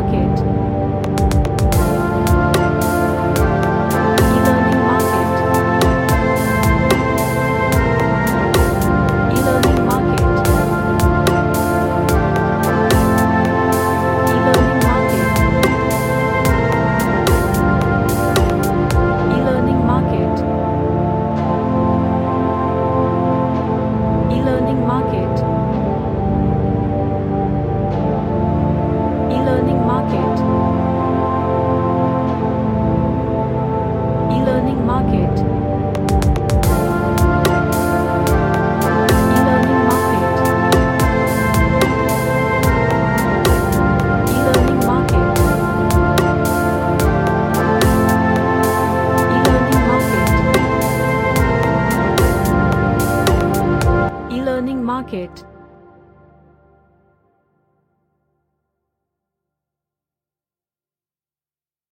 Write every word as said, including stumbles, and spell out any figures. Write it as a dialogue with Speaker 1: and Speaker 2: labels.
Speaker 1: market. E-learning market. E-learning market. E-learning market. E-learning market. E-learning market. E-learning market. E-learning market. E-learning market. E-learning market. E-learning market. E-learning market.